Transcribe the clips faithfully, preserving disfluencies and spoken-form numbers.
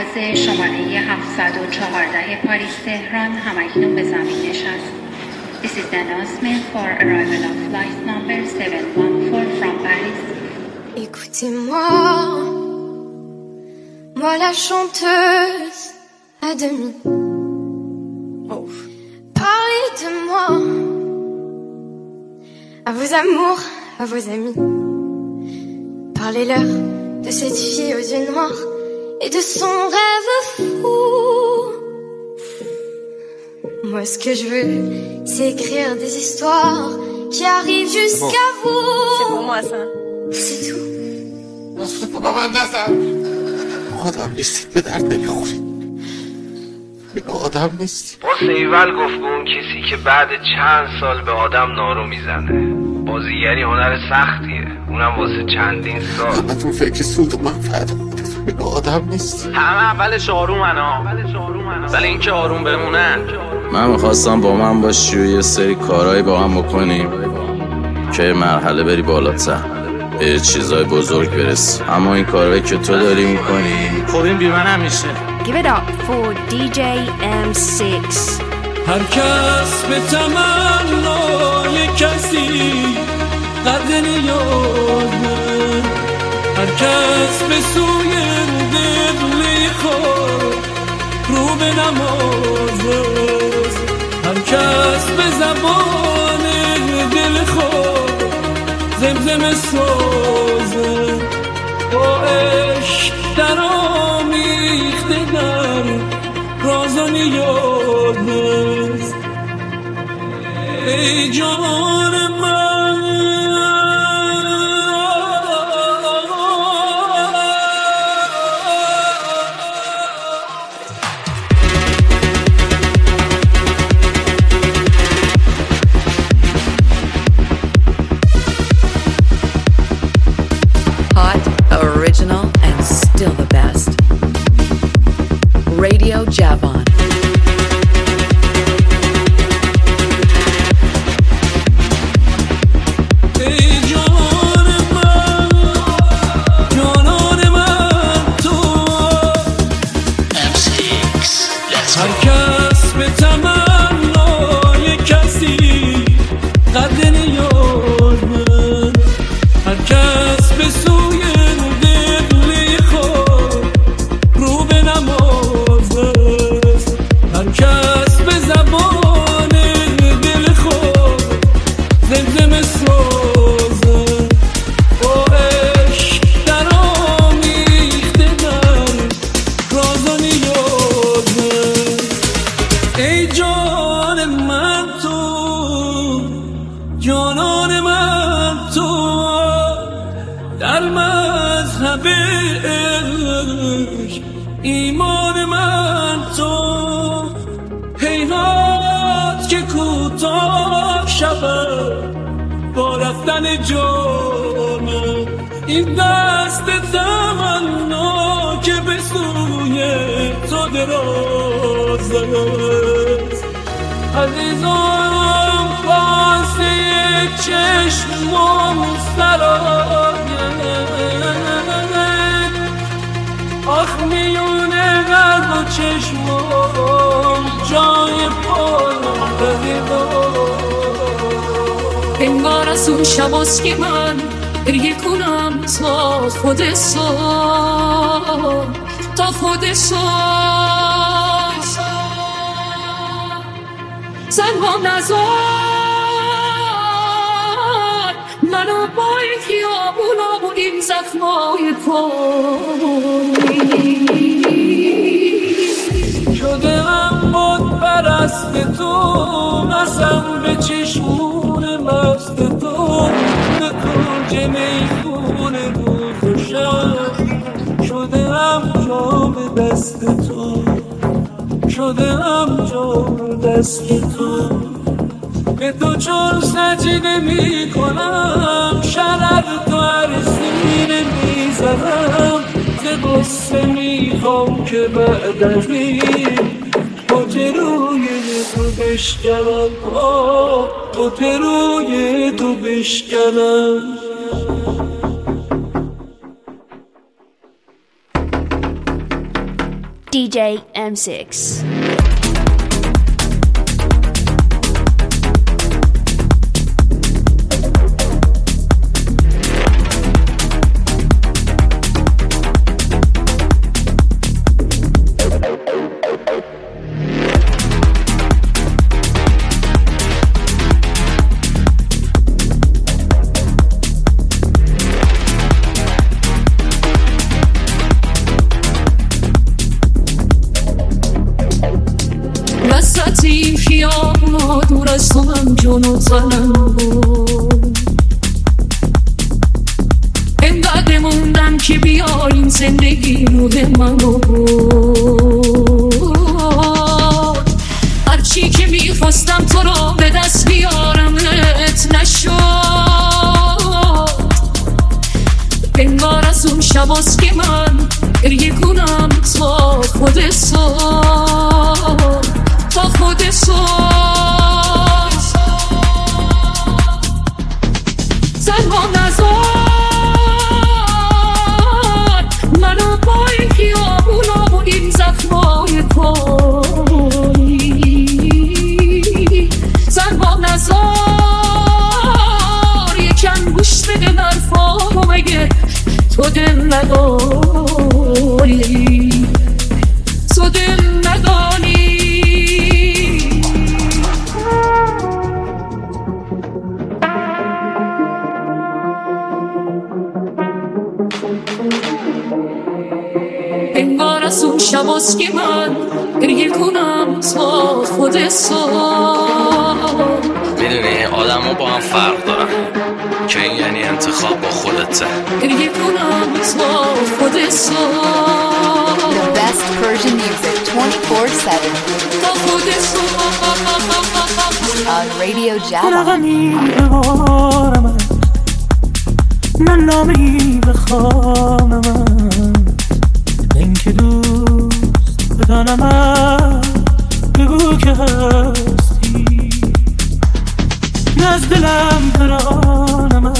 پرواز شماره هفتصد و چهارده پاریس تهران همکنون به زمین نشست. This is the announcement for arrival of flight number seven one four from Paris. Écoutez-moi, moi la chanteuse à demi. Oh. Parlez de moi à vos amours, à vos amis. Parlez-leur de cette fille aux yeux noirs et de son rêve fou. Moi ce que je veux, c'est écrire des histoires qui arrivent jusqu'à bon. vous. C'est pour moi ça. C'est tout. با من نزن. آدم نیستید به درد نمیخورید. آدم نیستی. سیول گفت به اون کسی که بعد چند سال به آدم نارو میزنه بازیگری هنر سختیه، اونم واسه چندین سال. همتون فکر سود و منفعت به آدم نیستی. همه اولش آرومن ها، ولی این که آروم بمونن. من میخواستم با من باشی و یه سری کارهایی با هم بکنیم که یه مرحله بری بالاتر، به یه چیزای بزرگ برسی. اما این کارهایی که تو داری میکنی خب این بی من همیشه. Give it up for دی جی ام سیکس. هر کس به تمنای کسی قد نیازه، هر کس به سوی دلی خود رو به نمازه، هر کس به زبان دل خود زمزم سازه، با عشق در آمیخته در راز و نیاز. ای جان من Hot, original, and still the best. Radio Javon. جانم این دست تمنا که به سوی تو دراز است، عزیزان پاسه چشمم سراید، آخ میونه قلب و چشمم جای پایم بریدم. انگار از اون شباست که من گریه کنم تا خود صبح، تا خود صبح. زنها نزار منو با این خیابونا و این زخمای کنی شده هم بود پرست تو، قسم به چشمون مست تو، به کنج میخون روز و شب شده هم جام دست تو، شده هم جام دست تو. به تو چون سجده می کنم شرر تو هر سینه می زنم، ز غصه می خوام که بعد از این بوت روی تو بشکنم، بوت روی تو بشکنم. دی جی ام سیکس. وسطی خیابونا دور از تو من جون و تنم بود، انقدر موندم که بیار این زندگی روح منو بود. هرچی که میخواستم تو رو به دست بیارمت نشد، انگار از اون شباست که من گریه کنم تا خود صبح، تا خود صبح. تنها نذار منو با این خیابونا و این زخمای کاری، تنها نذار یکم گوش بده حرفامو، مگه تو دل نداری، تو دل نداری. انگار از اون شباست که من گریه کنم تا خود صبح. میدونی آدم ها با هم فرق دارن که این یعنی انتخاب با خودته. گریه کنم تا خود صبح. The best Persian music twenty-four seven تا خود صبح on Radio Java. من نامی بخوانم این که دوست بدانم، بگو که هستی نز دلم برانم،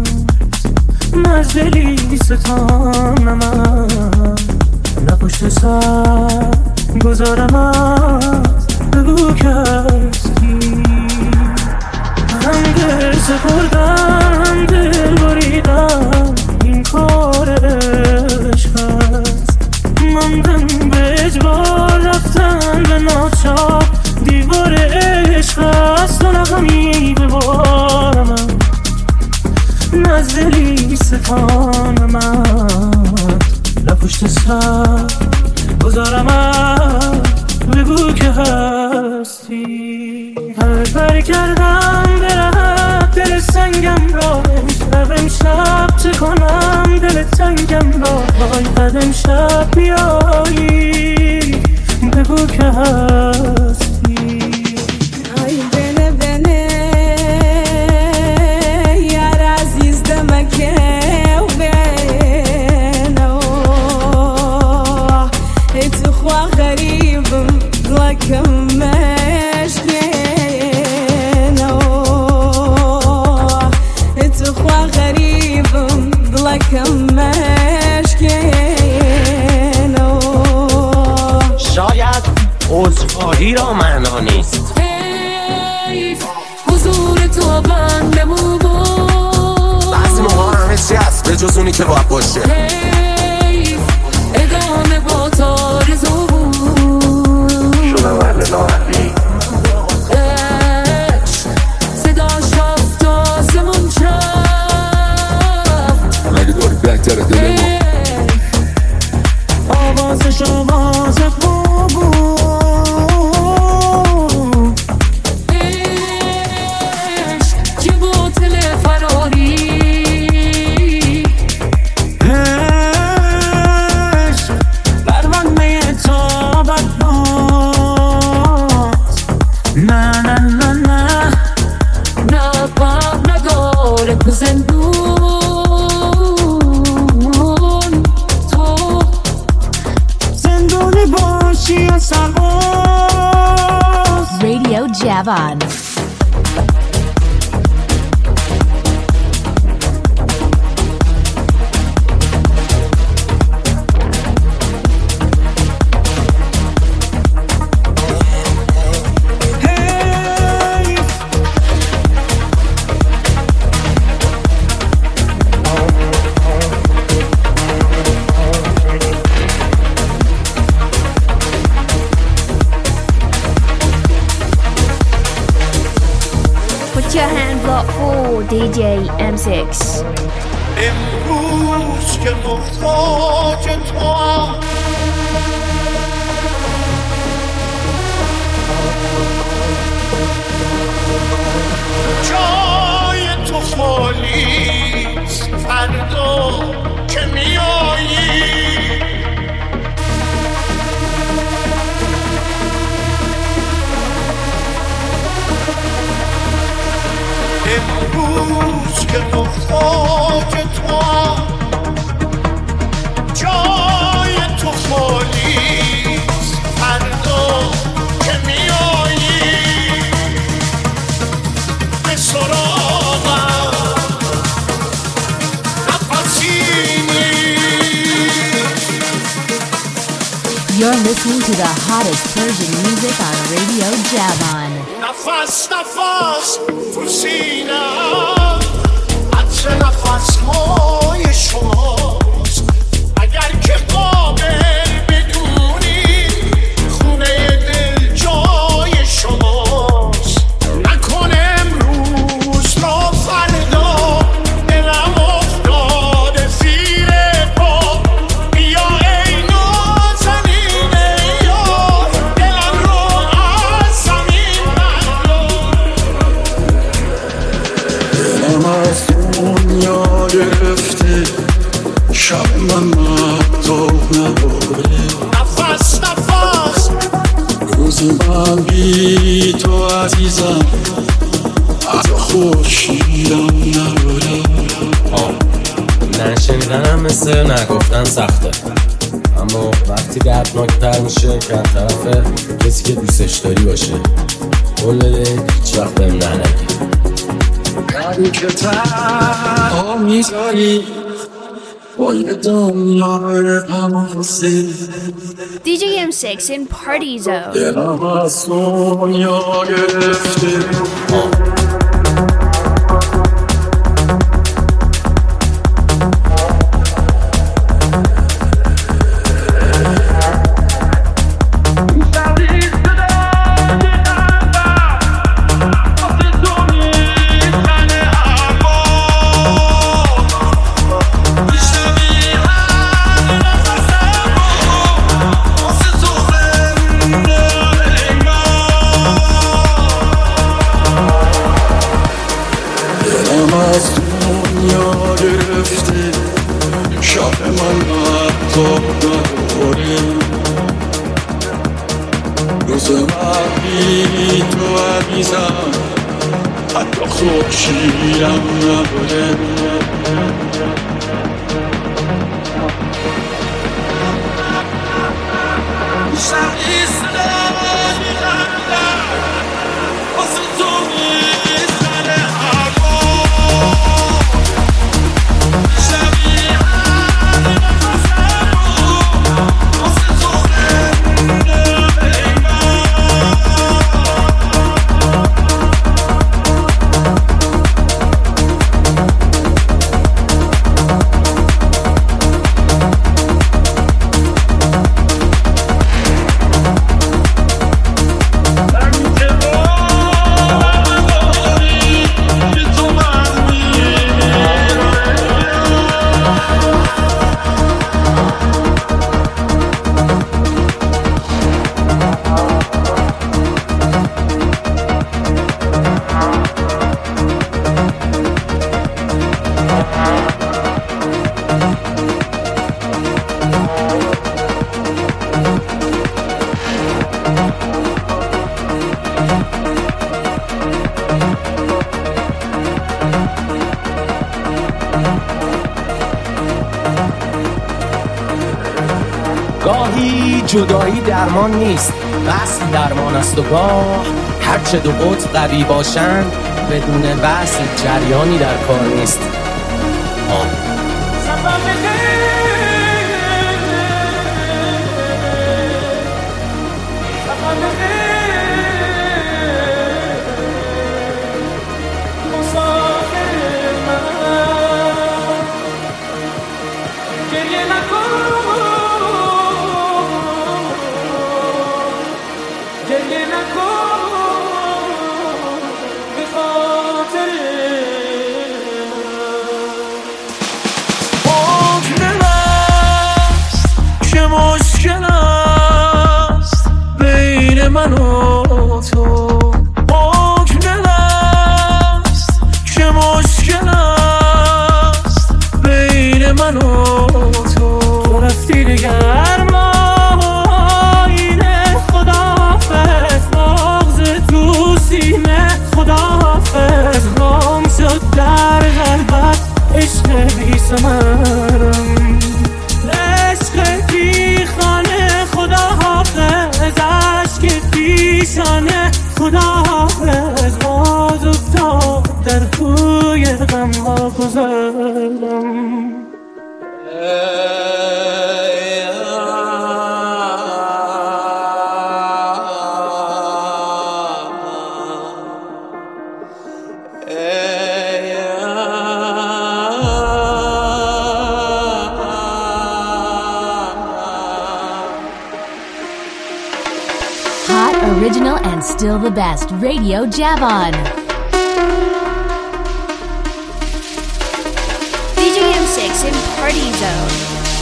نز دلی ستانم، نه پشت سر گذارم، بگو که هستی. من دل سپردم، دل بریدم، این کار عشق هست. ماندم به اجبار، رفتن به ناچار، دیوار عشق هست. و نغمی ببارم، نزدلی ستانم، نه پشت سر گذارم، بگو که هستی. هر بر کردم برم دل سنگم را، امشب امشب چه کنم دل تنگم را. وای قد امشب بیایی، بگو که هستی. ای بنه بنه یار عزیز دمکه و بنه ای تو خواه غریبم دلکم مشکینه ای تو خواه غریبم دلکم مشکینه. شاید عذرخواهی را معنا نیست. حیف حضور تو بندمو بود، بعضی موقع همه چی هست به جز اونی که باید باشه. حیف ادامه با تارزو بود، شدم اهل ناهلی صداش رفت آسمون شفت. مگه داری بهتره دلمون آوازش آواز خوب عشق که باطل فراری، عشق پروانه تابت باز. نه نه نه نه نه پاک نداره تو زندون، تو زندونی باشی یا سرباز. Radio Javan. دی جی ام سیکس. امروز که محتاج توام جای تو خالیست فردا که میایی امروز که محتاج توام جای تو خالیست فردا که میایی به سراغم نفسی You're listening to the hottest Persian music on Radio Javon. نفس نفس تو سینه‌ام عطر نفس‌های شماست اگر که قابل بدونی خونه دل جای شماست نکن امروز را فردا دلم افتاده زیر پا بیا ای نازنین یار دلم رو از زمین دلم از دنیا گرفته شب من مهتاب نداره نفس نفس روزی من بی تو عزیزم از خورشیدم نداره. نشنیدنم مثل نگفتن سخته، اما وقتی دردناکتر میشه که از طرف کسی که دوستش داری باشه قول بده هیچ وقت بهم نه نگی. یعنی که تنها میذاری با یه دنیای غمازه دی جی ام سیکس in Party Zone. دلم از دنیا گرفته گاهی جدایی درمان نیست، وصل درمان است و گاه هرچه دو قطب قوی باشند بدون وصل جریانی در کار نیست. آه. من و تو حکم است که مشکل است بین من و تو تو رفتی دیگر ما اینه خداحافظ مغز تو سینه خداحافظ رام شد در قلبت عشق بی ثمرم عشق بی خانه خداحافظ عشق پیشانه خداحافظ باز افتاد در کوی غم ها گذرم Original and still the best. Radio Javon. D J M six in Party Zone.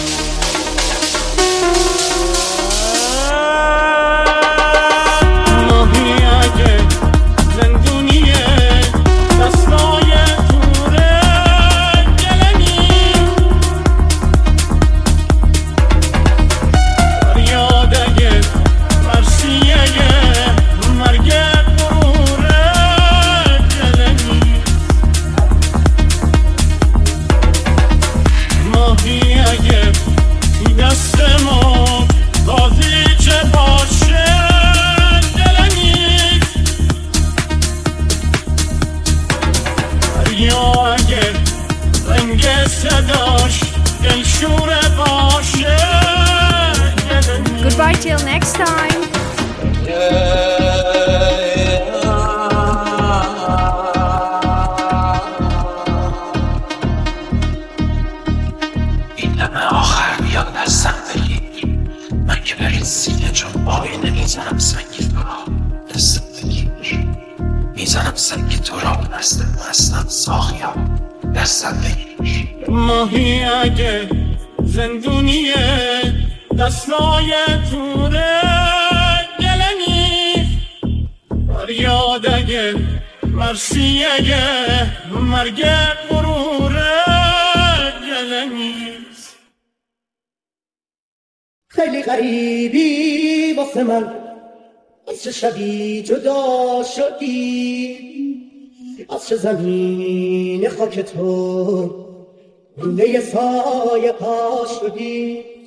Goodbye till next time. این دمه آخر بیاد دستم بگیر من که بر این سینه چون آینه میزنم سنگ تو را دستم بگیر میزنم سنگ تو را مستم مستم ساخیا دستم بگیر ماهی اگه زندونیه دستای توره گلنی فریاد اگه مرسی اگه مرگ غروره گلنی خیلی غریبی واسه من از چه شبی جدا شدی از چه زمین خاک تو لونه سایه پا شدی